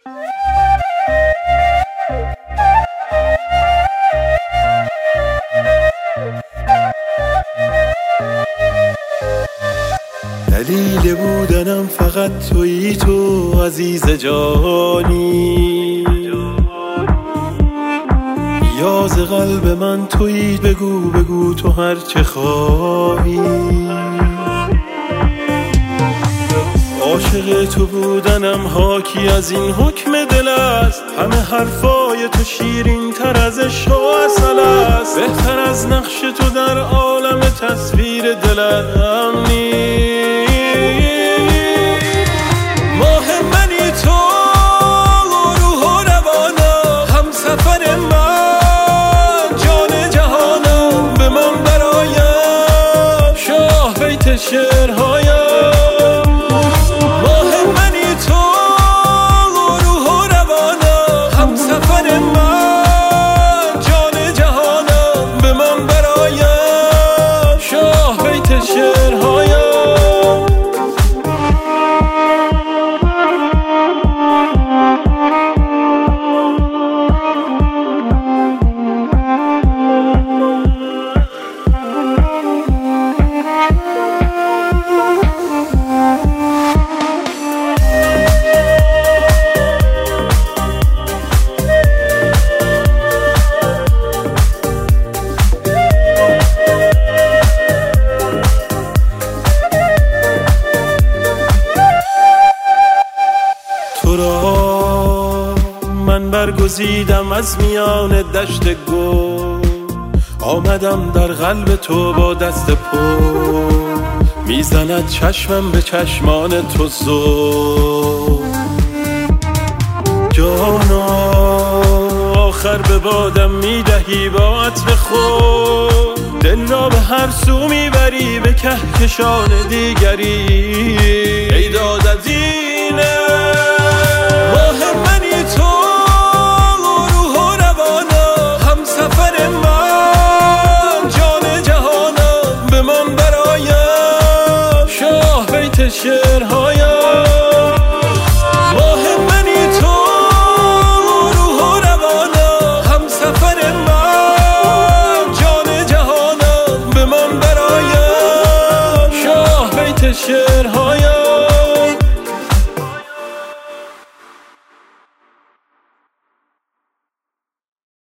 دلیل بودنم فقط تویی تو عزیز جانی، یاز قلب من تویی، بگو بگو تو هر چه خواهی. عاشق تو بودنم حاکی از این حکم دل است، همه حرفای تو شیرین تر از عشق و عسل است. بهتر از نقش تو در عالم تصویر دلم نیست. ماه منی تو، روح و روانم، همسفر من، جان جهانم. به من برایم شاه بیت شعرهایم. تو را من برگزیدم از میان دشت گل، آمدم در قلب تو با دست پر، میزند چشمم به چشمان تو زل. جانا آخر به بادم میدهی با عطر خود، دل را به هر سو میبری به کهکشان دیگری. ای دادتینه ماه منی تو، روح و روانم، همسفر من، جان جهانم. به من برایم شاه بیت شعرها